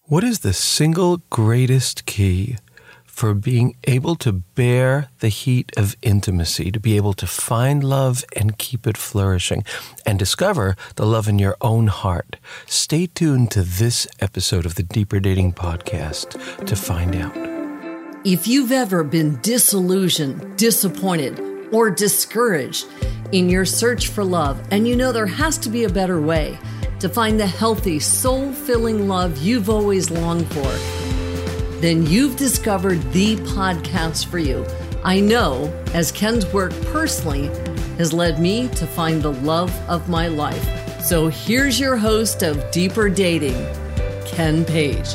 What is the single greatest key for being able to bear the heat of intimacy, to be able to find love and keep it flourishing, and discover the love in your own heart? Stay tuned to this episode of the Deeper Dating Podcast to find out. If you've ever been disillusioned, disappointed, or discouraged in your search for love, and you know there has to be a better way to find the healthy, soul-filling love you've always longed for, then you've discovered the podcast for you. I know, as Ken's work personally has led me to find the love of my life. So here's your host of Deeper Dating, Ken Page.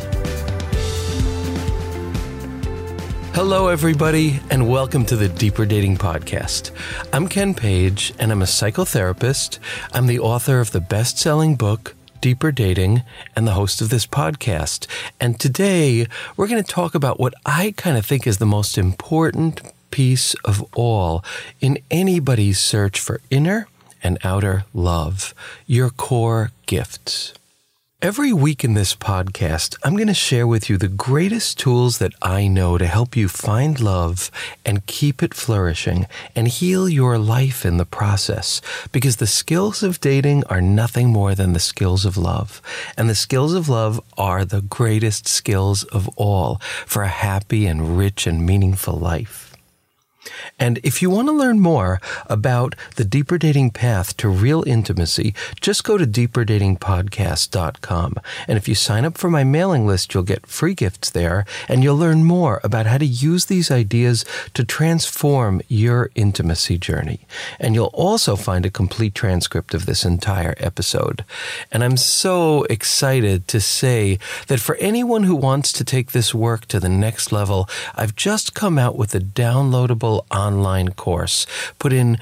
Hello, everybody, and welcome to the Deeper Dating Podcast. I'm Ken Page, and I'm a psychotherapist. I'm the author of the best-selling book, Deeper Dating, and the host of this podcast. And today, we're going to talk about what I kind of think is the most important piece of all in anybody's search for inner and outer love, your core gifts. Every week in this podcast, I'm going to share with you the greatest tools that I know to help you find love and keep it flourishing and heal your life in the process. Because the skills of dating are nothing more than the skills of love. And the skills of love are the greatest skills of all for a happy and rich and meaningful life. And if you want to learn more about the Deeper Dating path to real intimacy, just go to deeperdatingpodcast.com. And if you sign up for my mailing list, you'll get free gifts there, and you'll learn more about how to use these ideas to transform your intimacy journey. And you'll also find a complete transcript of this entire episode. And I'm so excited to say that for anyone who wants to take this work to the next level, I've just come out with a downloadable online course, put in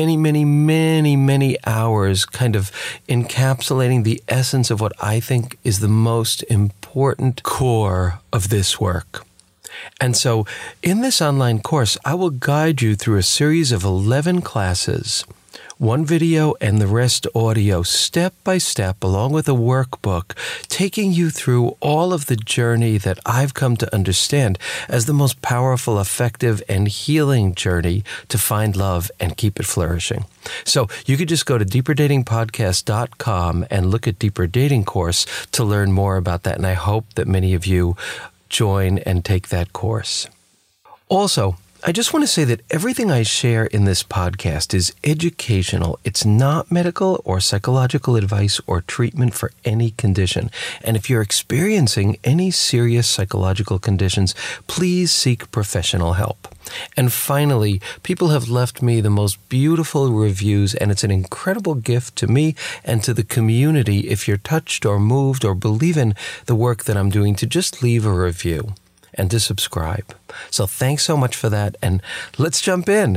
many hours kind of encapsulating the essence of what I think is the most important core of this work. And so in this online course, I will guide you through a series of 11 classes, one video and the rest audio, step by step, along with a workbook, taking you through all of the journey that I've come to understand as the most powerful, effective, and healing journey to find love and keep it flourishing. So you could just go to deeperdatingpodcast.com and look at Deeper Dating course to learn more about that. And I hope that many of you join and take that course. Also, I just want to say that everything I share in this podcast is educational. It's not medical or psychological advice or treatment for any condition. And if you're experiencing any serious psychological conditions, please seek professional help. And finally, people have left me the most beautiful reviews, and it's an incredible gift to me and to the community if you're touched or moved or believe in the work that I'm doing to just leave a review and to subscribe. So thanks so much for that, and let's jump in.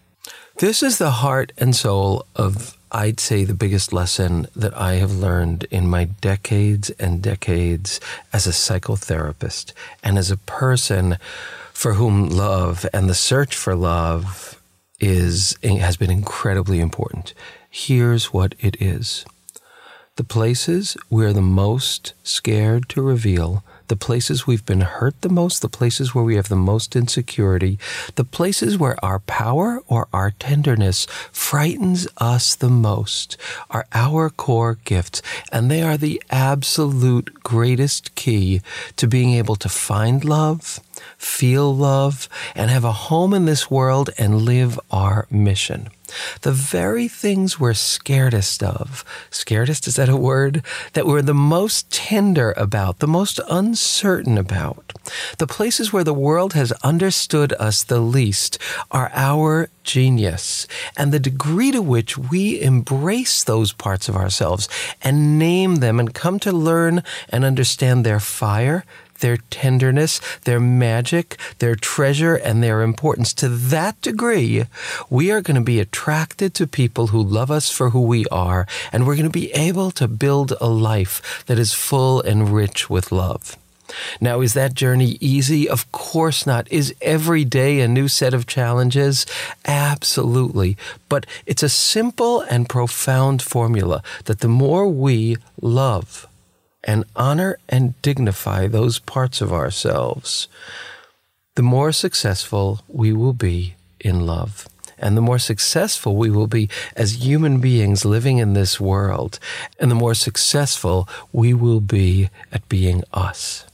This is the heart and soul of, I'd say, the biggest lesson that I have learned in my decades and decades as a psychotherapist and as a person for whom love and the search for love has been incredibly important. Here's what it is. The places we're the most scared to reveal, the places we've been hurt the most, the places where we have the most insecurity, the places where our power or our tenderness frightens us the most are our core gifts. And they are the absolute greatest key to being able to find love, feel love, and have a home in this world and live our mission. The very things we're scaredest of, scaredest, is that a word? That we're the most tender about, the most uncertain about, the places where the world has understood us the least are our genius. And the degree to which we embrace those parts of ourselves and name them and come to learn and understand their fire, their tenderness, their magic, their treasure, and their importance. To that degree, we are going to be attracted to people who love us for who we are, and we're going to be able to build a life that is full and rich with love. Now, is that journey easy? Of course not. Is every day a new set of challenges? Absolutely. But it's a simple and profound formula that the more we love and honor and dignify those parts of ourselves, the more successful we will be in love. And the more successful we will be as human beings living in this world, and the more successful we will be at being us.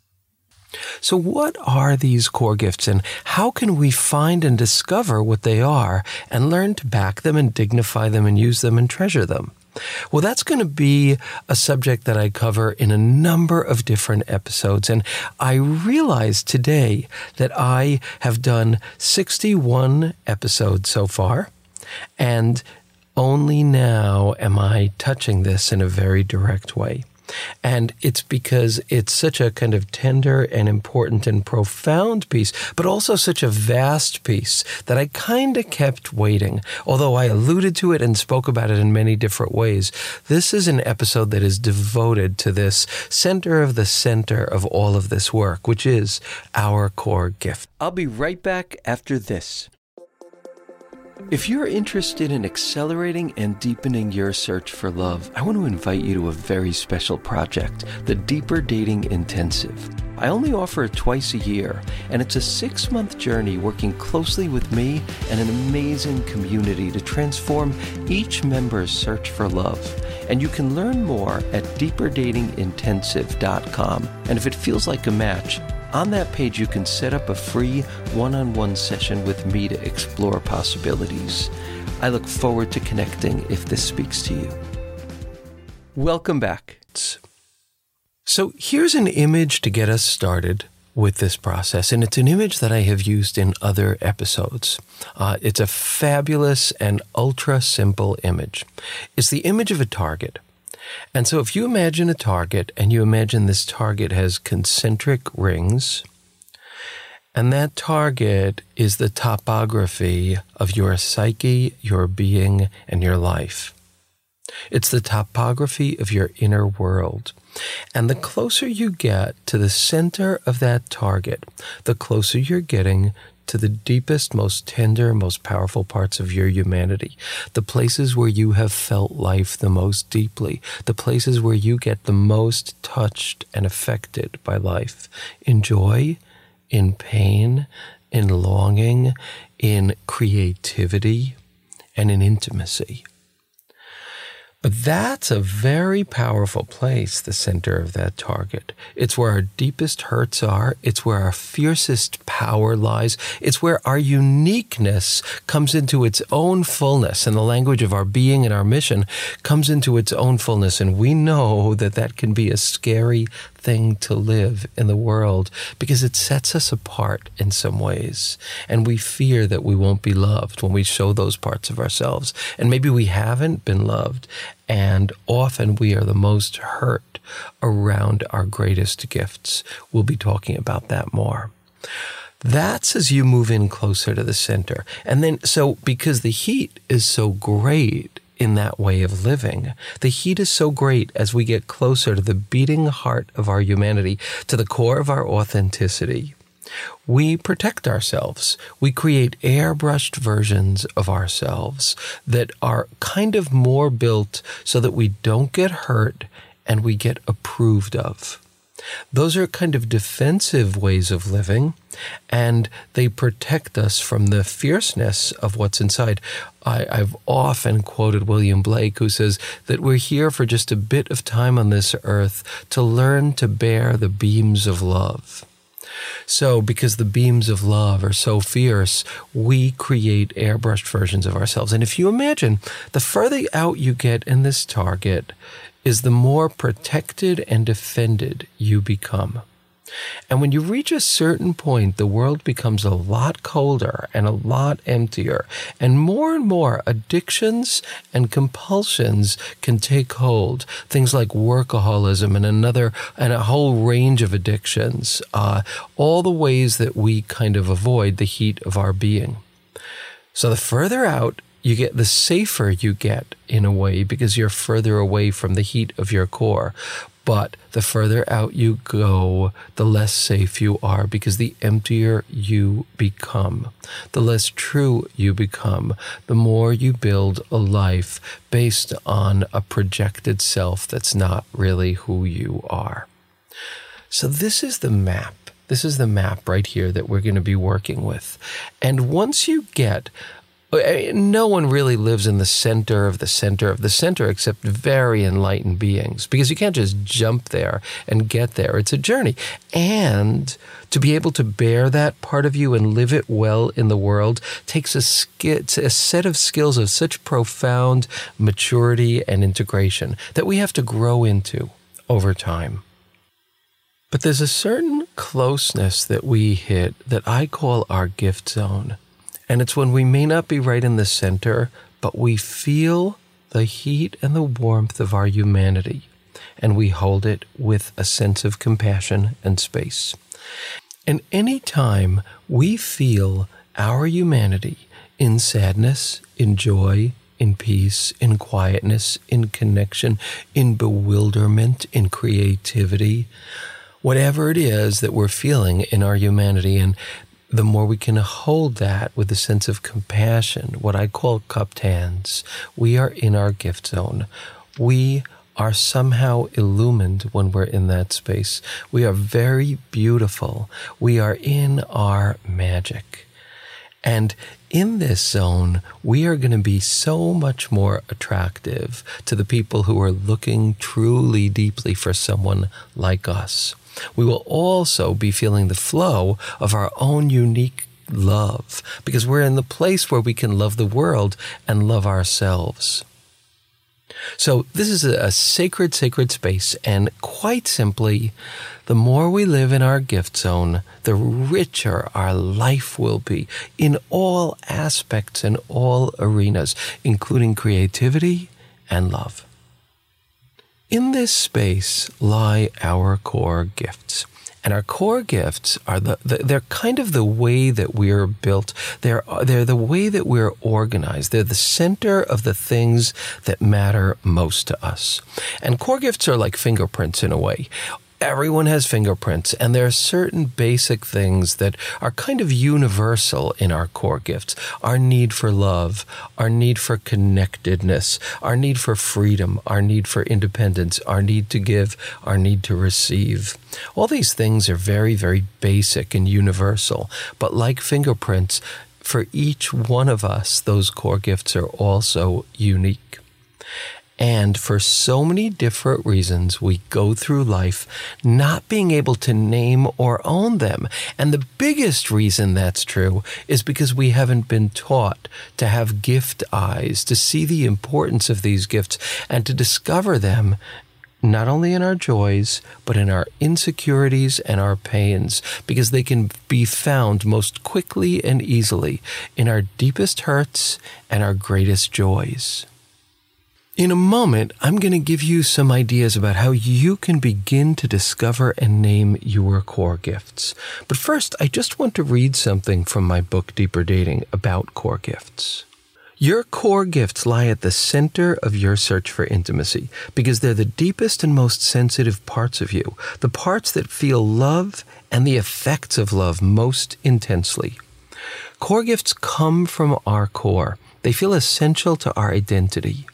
So what are these core gifts, and how can we find and discover what they are and learn to back them and dignify them and use them and treasure them? Well, that's going to be a subject that I cover in a number of different episodes. And I realized today that I have done 61 episodes so far, and only now am I touching this in a very direct way. And it's because it's such a kind of tender and important and profound piece, but also such a vast piece that I kind of kept waiting. Although I alluded to it and spoke about it in many different ways, this is an episode that is devoted to this center of all of this work, which is our core gift. I'll be right back after this. If you're interested in accelerating and deepening your search for love, I want to invite you to a very special project, the Deeper Dating Intensive. I only offer it twice a year, and it's a 6-month journey working closely with me and an amazing community to transform each member's search for love. And you can learn more at deeperdatingintensive.com. And if it feels like a match, on that page, you can set up a free one-on-one session with me to explore possibilities. I look forward to connecting if this speaks to you. Welcome back. So here's an image to get us started with this process, and it's an image that I have used in other episodes. It's a fabulous and ultra-simple image. It's the image of a target. And so if you imagine a target, and you imagine this target has concentric rings, and that target is the topography of your psyche, your being, and your life. It's the topography of your inner world. And the closer you get to the center of that target, the closer you're getting to the deepest, most tender, most powerful parts of your humanity, the places where you have felt life the most deeply, the places where you get the most touched and affected by life, in joy, in pain, in longing, in creativity, and in intimacy. But that's a very powerful place, the center of that target. It's where our deepest hurts are. It's where our fiercest power lies. It's where our uniqueness comes into its own fullness, and the language of our being and our mission comes into its own fullness. And we know that that can be a scary thing to live in the world because it sets us apart in some ways. And we fear that we won't be loved when we show those parts of ourselves. And maybe we haven't been loved. And often we are the most hurt around our greatest gifts. We'll be talking about that more. That's as you move in closer to the center. And then, so because the heat is so great in that way of living, the heat is so great as we get closer to the beating heart of our humanity, to the core of our authenticity. We protect ourselves. We create airbrushed versions of ourselves that are kind of more built so that we don't get hurt and we get approved of. Those are kind of defensive ways of living, and they protect us from the fierceness of what's inside. I've often quoted William Blake, who says that we're here for just a bit of time on this earth to learn to bear the beams of love. So because the beams of love are so fierce, we create airbrushed versions of ourselves. And if you imagine, the further out you get in this target is the more protected and defended you become. And when you reach a certain point, the world becomes a lot colder and a lot emptier, and more addictions and compulsions can take hold. Things like workaholism and a whole range of addictions, all the ways that we kind of avoid the heat of our being. So the further out you get, the safer you get in a way, because you're further away from the heat of your core. But the further out you go, the less safe you are, because the emptier you become, the less true you become, the more you build a life based on a projected self that's not really who you are. So this is the map. This is the map right here that we're going to be working with. And once you get, no one really lives in the center of the center of the center except very enlightened beings, because you can't just jump there and get there. It's a journey. And to be able to bear that part of you and live it well in the world takes a set of skills of such profound maturity and integration that we have to grow into over time. But there's a certain closeness that we hit that I call our gift zone. And it's when we may not be right in the center, but we feel the heat and the warmth of our humanity, and we hold it with a sense of compassion and space. And any time we feel our humanity in sadness, in joy, in peace, in quietness, in connection, in bewilderment, in creativity, whatever it is that we're feeling in our humanity, and the more we can hold that with a sense of compassion, what I call cupped hands, we are in our gift zone. We are somehow illumined when we're in that space. We are very beautiful. We are in our magic. And in this zone, we are going to be so much more attractive to the people who are looking truly deeply for someone like us. We will also be feeling the flow of our own unique love, because we're in the place where we can love the world and love ourselves. So this is a sacred, sacred space, and quite simply, the more we live in our gift zone, the richer our life will be in all aspects and all arenas, including creativity and love. In this space lie our core gifts. And our core gifts are they're kind of the way that we're built. They're the way that we're organized. They're the center of the things that matter most to us. And core gifts are like fingerprints in a way. Everyone has fingerprints, and there are certain basic things that are kind of universal in our core gifts. Our need for love, our need for connectedness, our need for freedom, our need for independence, our need to give, our need to receive. All these things are very, very basic and universal, but like fingerprints, for each one of us, those core gifts are also unique. And for so many different reasons, we go through life not being able to name or own them. And the biggest reason that's true is because we haven't been taught to have gift eyes, to see the importance of these gifts and to discover them not only in our joys, but in our insecurities and our pains, because they can be found most quickly and easily in our deepest hurts and our greatest joys. In a moment, I'm going to give you some ideas about how you can begin to discover and name your core gifts. But first, I just want to read something from my book, Deeper Dating, about core gifts. Your core gifts lie at the center of your search for intimacy because they're the deepest and most sensitive parts of you, the parts that feel love and the effects of love most intensely. Core gifts come from our core. They feel essential to our identity.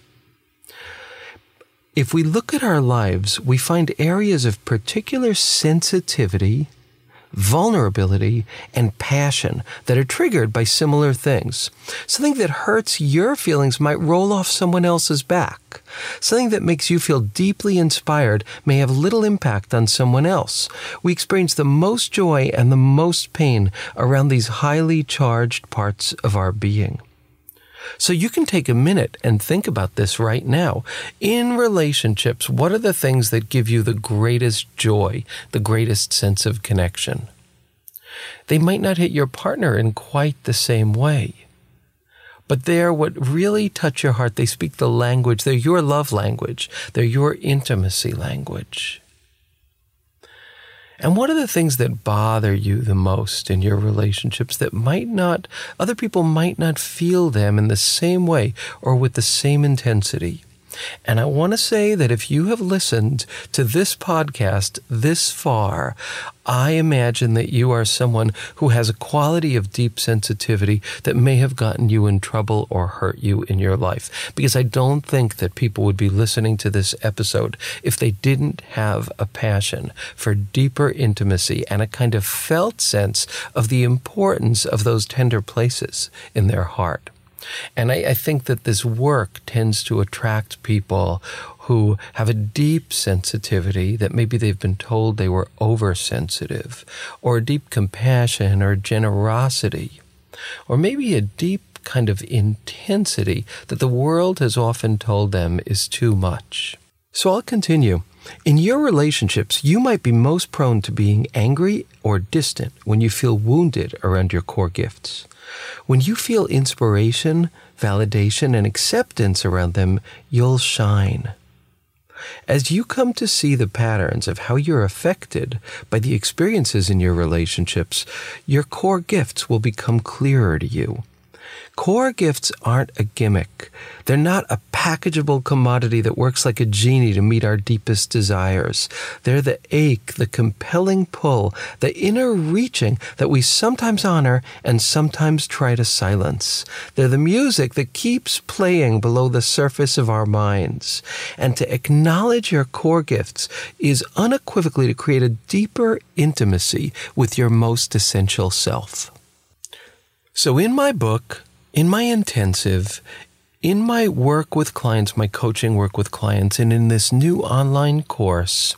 If we look at our lives, we find areas of particular sensitivity, vulnerability, and passion that are triggered by similar things. Something that hurts your feelings might roll off someone else's back. Something that makes you feel deeply inspired may have little impact on someone else. We experience the most joy and the most pain around these highly charged parts of our being. So you can take a minute and think about this right now. In relationships, what are the things that give you the greatest joy, the greatest sense of connection? They might not hit your partner in quite the same way, but they're what really touch your heart. They speak the language. They're your love language. They're your intimacy language. And what are the things that bother you the most in your relationships that other people might not feel them in the same way or with the same intensity? And I want to say that if you have listened to this podcast this far, I imagine that you are someone who has a quality of deep sensitivity that may have gotten you in trouble or hurt you in your life. Because I don't think that people would be listening to this episode if they didn't have a passion for deeper intimacy and a kind of felt sense of the importance of those tender places in their heart. And I think that this work tends to attract people who have a deep sensitivity that maybe they've been told they were oversensitive, or a deep compassion or generosity, or maybe a deep kind of intensity that the world has often told them is too much. So I'll continue. In your relationships, you might be most prone to being angry or distant when you feel wounded around your core gifts. When you feel inspiration, validation, and acceptance around them, you'll shine. As you come to see the patterns of how you're affected by the experiences in your relationships, your core gifts will become clearer to you. Core gifts aren't a gimmick. They're not a packageable commodity that works like a genie to meet our deepest desires. They're the ache, the compelling pull, the inner reaching that we sometimes honor and sometimes try to silence. They're the music that keeps playing below the surface of our minds. And to acknowledge your core gifts is unequivocally to create a deeper intimacy with your most essential self. So in my book, in my intensive, in my work with clients, my coaching work with clients, and in this new online course,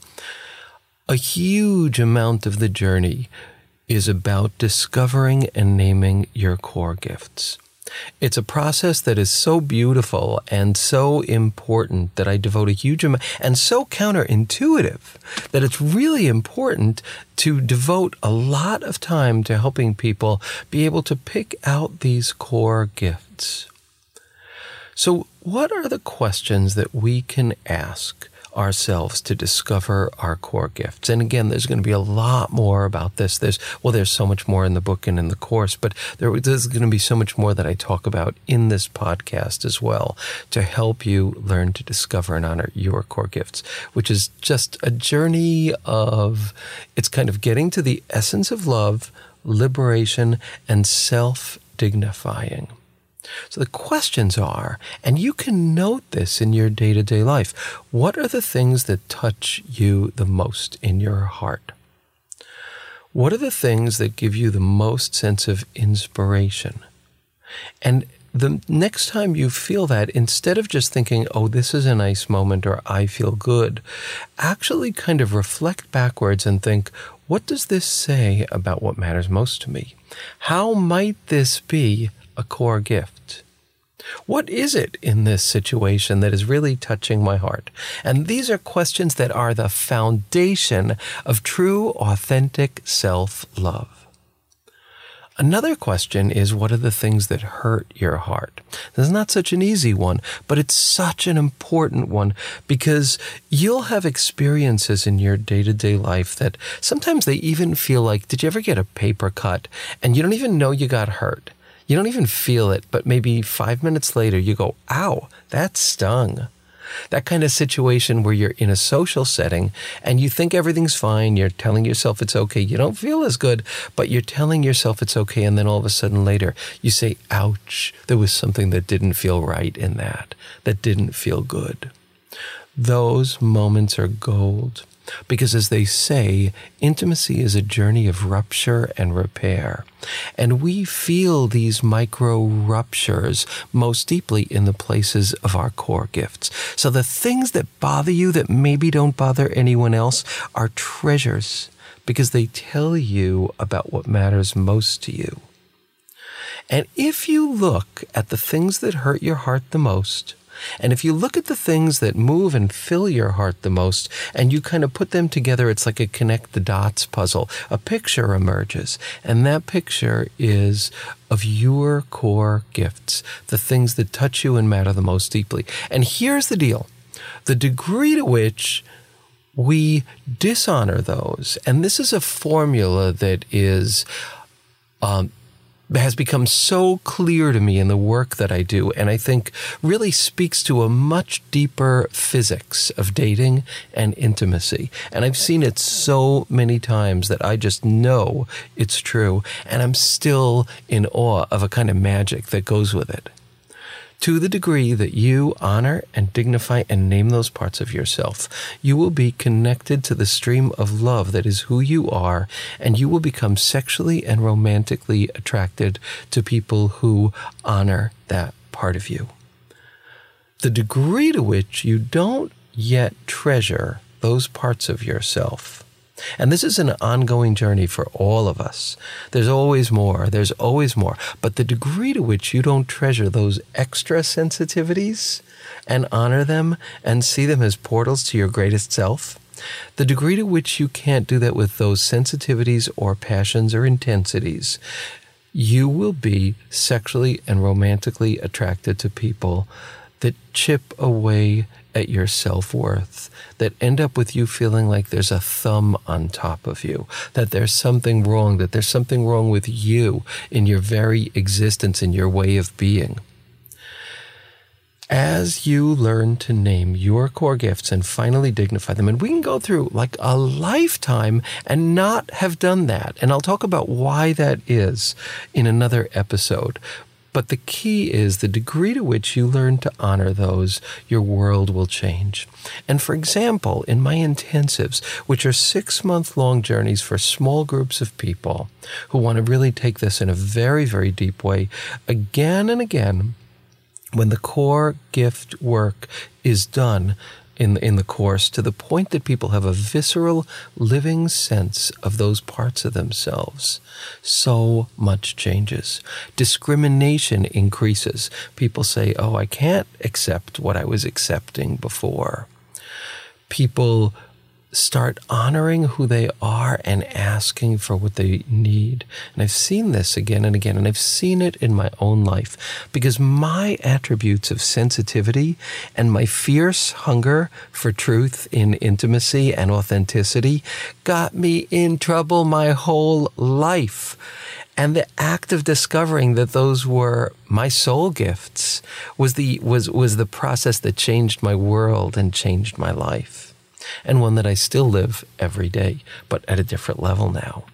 a huge amount of the journey is about discovering and naming your core gifts. It's a process that is so beautiful and so important that I devote a huge amount, and so counterintuitive that it's really important to devote a lot of time to helping people be able to pick out these core gifts. So what are the questions that we can ask ourselves to discover our core gifts? And again, there's going to be a lot more about this. There's so much more in the book and in the course, but there's going to be so much more that I talk about in this podcast as well to help you learn to discover and honor your core gifts, which is just a journey of, it's kind of getting to the essence of love, liberation, and self-dignifying. So the questions are, and you can note this in your day-to-day life, what are the things that touch you the most in your heart? What are the things that give you the most sense of inspiration? And the next time you feel that, instead of just thinking, oh, this is a nice moment or I feel good, actually kind of reflect backwards and think, what does this say about what matters most to me? How might this be a core gift? What is it in this situation that is really touching my heart? And these are questions that are the foundation of true, authentic self-love. Another question is, what are the things that hurt your heart? This is not such an easy one, but it's such an important one because you'll have experiences in your day-to-day life that sometimes they even feel like, did you ever get a paper cut and you don't even know you got hurt? You don't even feel it, but maybe 5 minutes later you go, ow, that stung. That kind of situation where you're in a social setting and you think everything's fine, you're telling yourself it's okay, you don't feel as good, but you're telling yourself it's okay, and then all of a sudden later you say, ouch, there was something that didn't feel right in that didn't feel good. Those moments are gold. Because as they say, intimacy is a journey of rupture and repair. And we feel these micro ruptures most deeply in the places of our core gifts. So the things that bother you that maybe don't bother anyone else are treasures because they tell you about what matters most to you. And if you look at the things that hurt your heart the most, and if you look at the things that move and fill your heart the most, and you kind of put them together, it's like a connect the dots puzzle. A picture emerges, and that picture is of your core gifts, the things that touch you and matter the most deeply. And here's the deal. The degree to which we dishonor those, and this is a formula that is has become so clear to me in the work that I do, and I think really speaks to a much deeper physics of dating and intimacy. And I've seen it so many times that I just know it's true, and I'm still in awe of a kind of magic that goes with it. To the degree that you honor and dignify and name those parts of yourself, you will be connected to the stream of love that is who you are, and you will become sexually and romantically attracted to people who honor that part of you. The degree to which you don't yet treasure those parts of yourself, and this is an ongoing journey for all of us. There's always more. But the degree to which you don't treasure those extra sensitivities and honor them and see them as portals to your greatest self, the degree to which you can't do that with those sensitivities or passions or intensities, you will be sexually and romantically attracted to people that chip away at your self-worth, that end up with you feeling like there's a thumb on top of you, that there's something wrong with you in your very existence, in your way of being. As you learn to name your core gifts and finally dignify them, and we can go through like a lifetime and not have done that, and I'll talk about why that is in another episode. But the key is the degree to which you learn to honor those, your world will change. And for example, in my intensives, which are 6-month-long journeys for small groups of people who want to really take this in a very, very deep way, again and again, when the core gift work is done in the course to the point that people have a visceral, living sense of those parts of themselves, so much changes. Discrimination increases. People say, oh, I can't accept what I was accepting before. People start honoring who they are and asking for what they need. And I've seen this again and again, and I've seen it in my own life because my attributes of sensitivity and my fierce hunger for truth in intimacy and authenticity got me in trouble my whole life. And the act of discovering that those were my soul gifts was the process that changed my world and changed my life. And one that I still live every day, but at a different level now.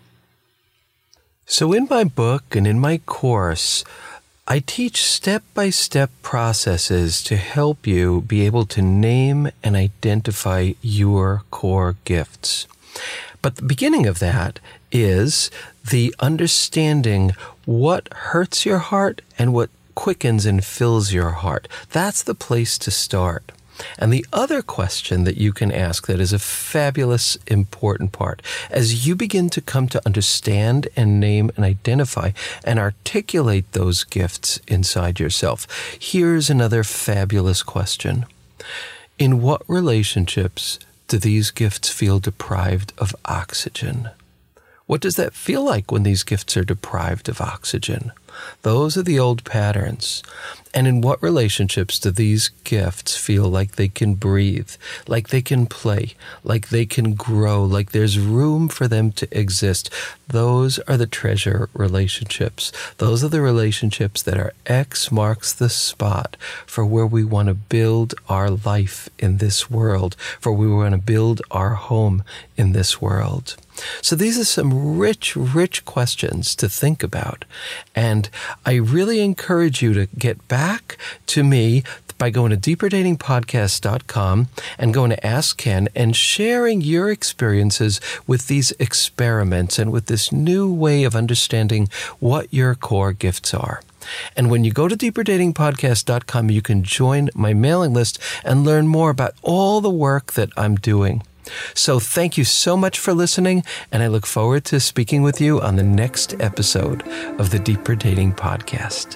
So in my book and in my course, I teach step-by-step processes to help you be able to name and identify your core gifts. But the beginning of that is the understanding what hurts your heart and what quickens and fills your heart. That's the place to start. And the other question that you can ask that is a fabulous, important part, as you begin to come to understand and name and identify and articulate those gifts inside yourself, here's another fabulous question. In what relationships do these gifts feel deprived of oxygen? What does that feel like when these gifts are deprived of oxygen? Those are the old patterns. And in what relationships do these gifts feel like they can breathe, like they can play, like they can grow, like there's room for them to exist? Those are the treasure relationships. Those are the relationships that are X marks the spot for where we want to build our life in this world, for where we want to build our home in this world. So these are some rich, rich questions to think about. And I really encourage you to get back to me by going to deeperdatingpodcast.com and going to Ask Ken and sharing your experiences with these experiments and with this new way of understanding what your core gifts are. And when you go to deeperdatingpodcast.com, you can join my mailing list and learn more about all the work that I'm doing. So thank you so much for listening, and I look forward to speaking with you on the next episode of the Deeper Dating Podcast.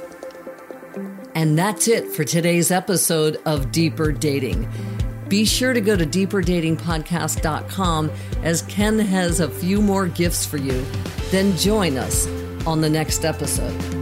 And that's it for today's episode of Deeper Dating. Be sure to go to deeperdatingpodcast.com as Ken has a few more gifts for you. Then join us on the next episode.